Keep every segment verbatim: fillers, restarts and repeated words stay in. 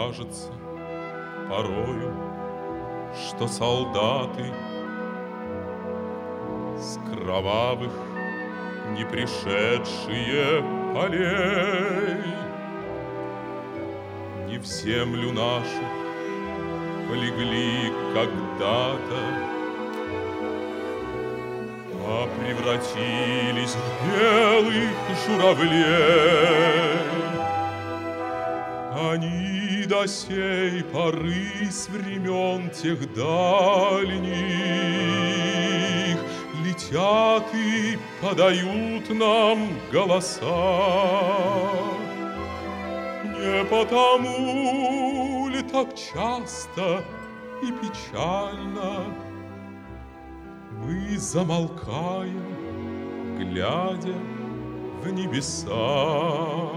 кажется порою, что солдаты с кровавых не пришедшие полей не в землю нашу полегли когда-то, а превратились в белых журавлей. Они до сей поры с времен тех дальних летят и подают нам голоса. Не потому ли так часто и печально мы замолкаем, глядя в небеса?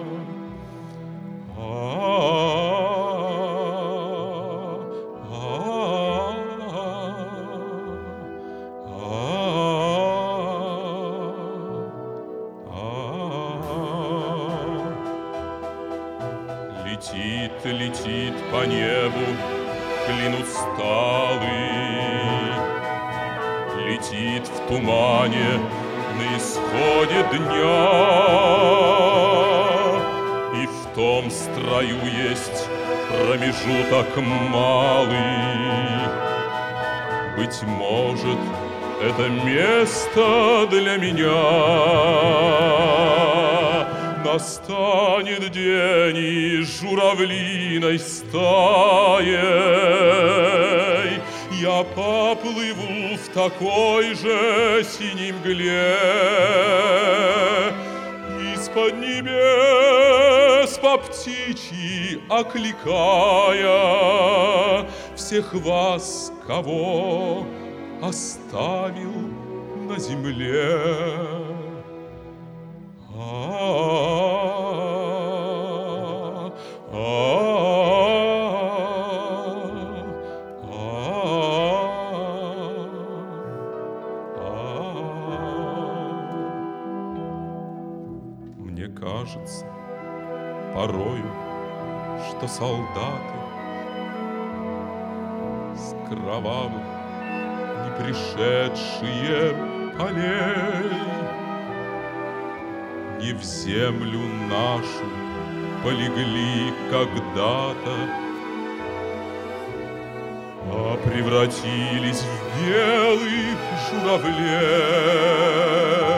Летит, летит по небу клин усталый, летит в тумане на исходе дня, и в том строю есть промежуток малый. Быть может, это место для меня. Настанет день, и журавлиной стаей я поплыву в такой же синей мгле. Из-под небес по птичьи окликая всех вас, кого оставил на земле. Мне кажется порою, что солдаты с кровавых не пришедшие полей не в землю нашу полегли когда-то, а превратились в белых журавлей.